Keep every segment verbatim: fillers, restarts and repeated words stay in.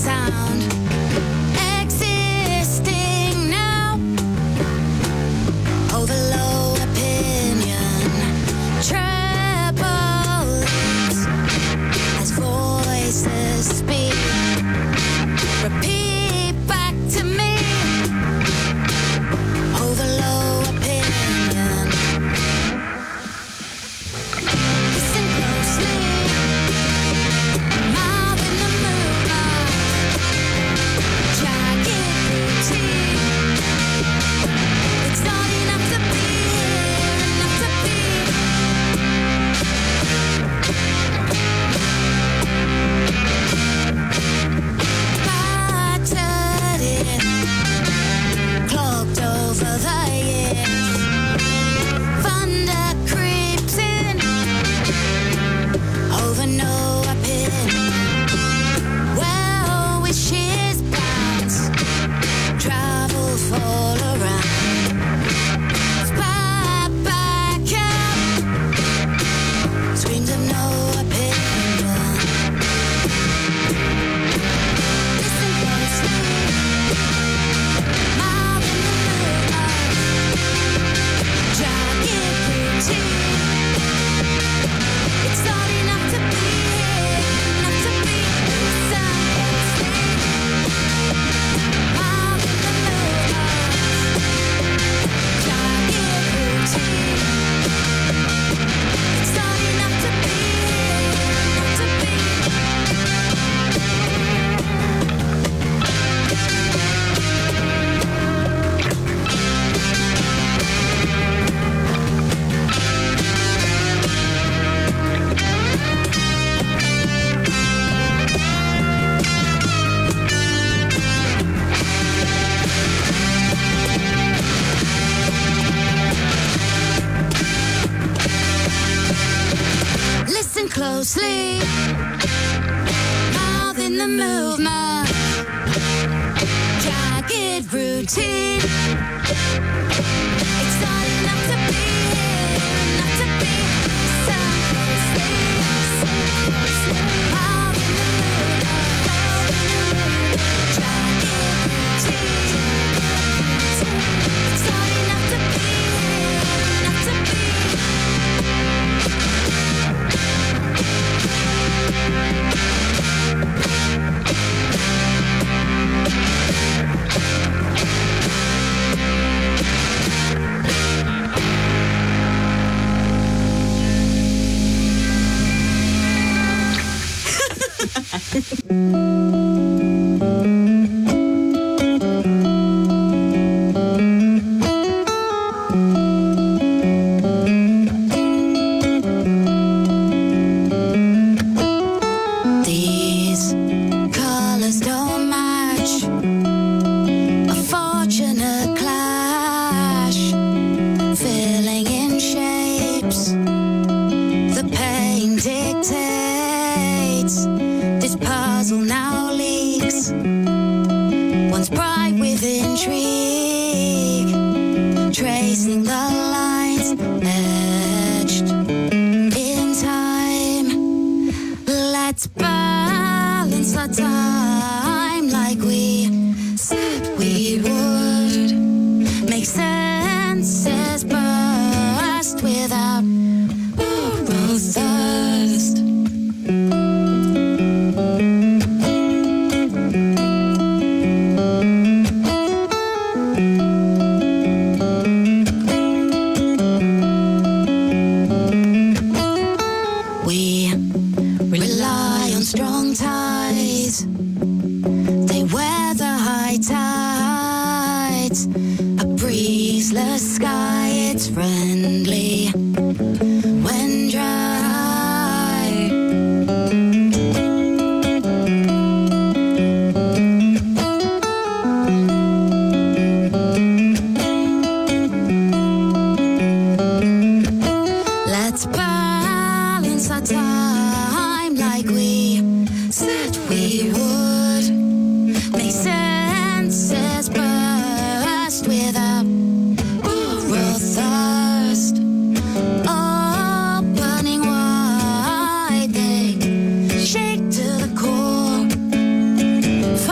sound existing now. Overload opinion, treble as voices speak. Repeat back to me. Overload opinion. Listen closely. Mouth in the movement. Jagged routine. It's not enough to be here, enough to be. Battered in, clogged over the years. Thunder creeps in, over no opinion. Well wishes bounce, travel fall around. Spot back up, screams of no opinion. Listen closely, mouth in the movement. Jagged routine. It's not enough to be here, enough to be. Listen closely, mouth in the movement. Jagged routine. It's not enough to be here, enough to be. Listen closely, mouth in the movement, jagged routine. It's not enough to be here, enough to be. Listen closely, mouth in the movement, jagged routine. It's not enough to be here, enough to be. These colors don't match. A fortunate clash, filling in shapes. The pain dictates. This puzzle now leaks. Once bright with intrigue, tracing the lines etched in time. Let's balance our time like we said we would. Make senses burst without moral thirst. We rely on strong ties. They weather high tides. A breezeless sky, it's friendly when dry. Let's balance our time like we said we would. Make senses burst without moral thirst. Opening wide, they shake to the core.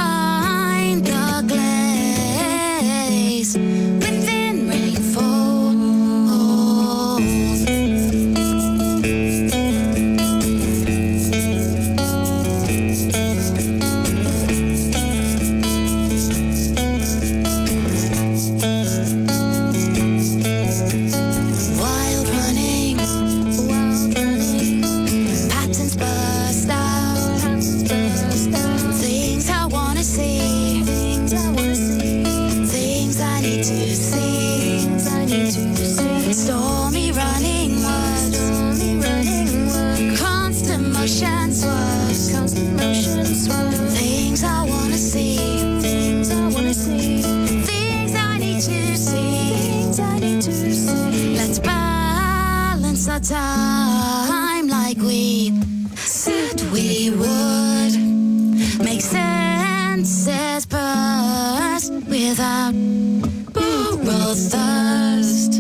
once a time like we said we would. Make senses burst without borrowed thirst.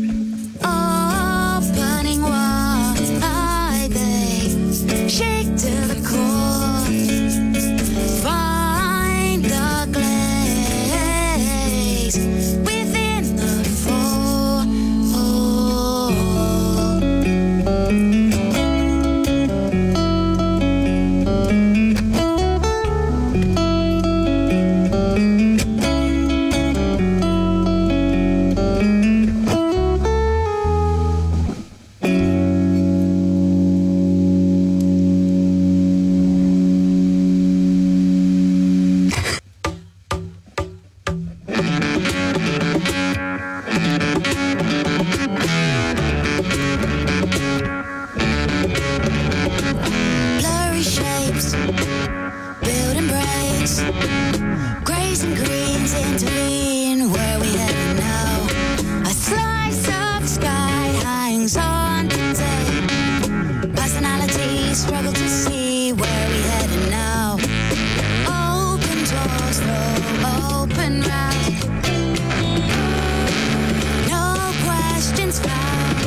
Opening wide, they shake to the core. Find the glaze within the four. Blurry shapes, building breaks, grays and greens intervene. Where we headed now? A slice of sky hangs on to tape. Personalities struggle to see where we headed now. Open doors, throw open round. No questions found.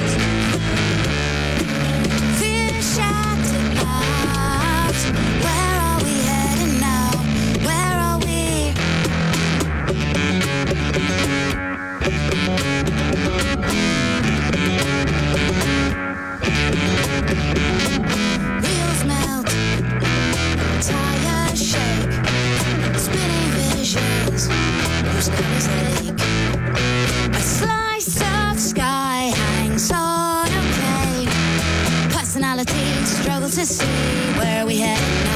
Fear shattered clouds. Where are we heading now? Where are we? Wheels melt, tires shake, spinning visions, whose colors ache. A slice of sky hangs on a plane. Personalities struggle to see where we head now.